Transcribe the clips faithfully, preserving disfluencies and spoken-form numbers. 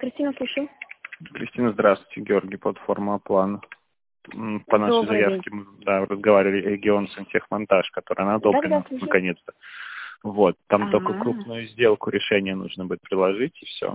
Кристина, слушаю. Кристина, здравствуйте. Георгий, платформа Аплан. По нашей Добрый заявке день. мы да, разговаривали регион сантехмонтаж, который она одобрена, Да-да-да, слушаю. наконец-то. Вот, там только А, крупную сделку решение нужно будет приложить, и все.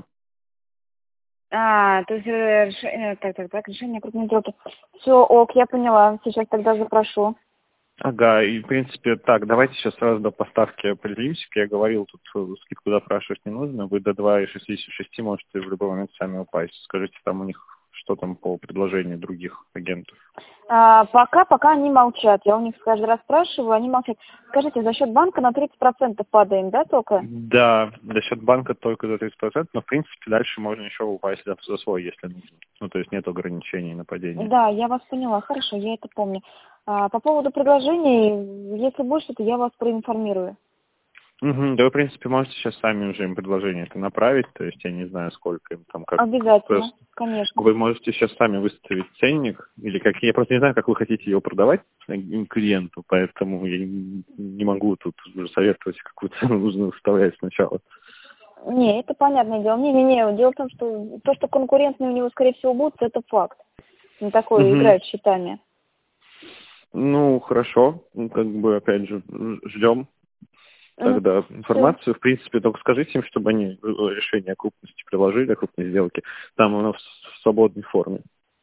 а, то есть, э, реш- э, так, так, так, решение крупной сделки. Все, ок, я поняла. Сейчас тогда запрошу. Ага, и в принципе, так, давайте сейчас сразу до поставки определимся. Я говорил, тут э, скидку запрашивать не нужно. Вы до два и шестидесяти шести можете в любой момент сами упасть. Скажите, там у них что там по предложению других агентов? А, пока, пока они молчат. Я у них каждый раз спрашиваю, они молчат. Скажите, за счет банка на тридцать процентов падаем, да, только? Да, за счет банка только за тридцать процентов, но в принципе дальше можно еще упасть за, за свой, если нужно. Ну, то есть нет ограничений на падение. Да, я вас поняла. Хорошо, я это помню. А, по поводу предложений, если будет что-то, я вас проинформирую. Угу, да вы, в принципе, можете сейчас сами уже им предложение это направить, то есть я не знаю, сколько им там, как Обязательно, просто. конечно. Вы можете сейчас сами выставить ценник, или как, я просто не знаю, как вы хотите его продавать клиенту, поэтому я не не могу тут уже советовать, какую цену нужно выставлять сначала. Не, это понятное дело. Не-не-не, дело в том, что то, что конкурентные у него, скорее всего, будут, это факт. Не такое Угу. играет счетами. Ну, хорошо, ну, как бы, опять же, ждем тогда Все. информацию. В принципе, только скажите им, чтобы они решение о крупности приложили, о крупной сделке. Там оно в в свободной форме.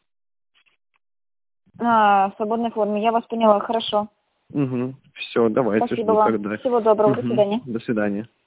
А, в свободной форме. Я вас поняла. Хорошо. Угу. Все, давайте Спасибо жду вам. тогда. Всего доброго. До Угу. свидания. До свидания.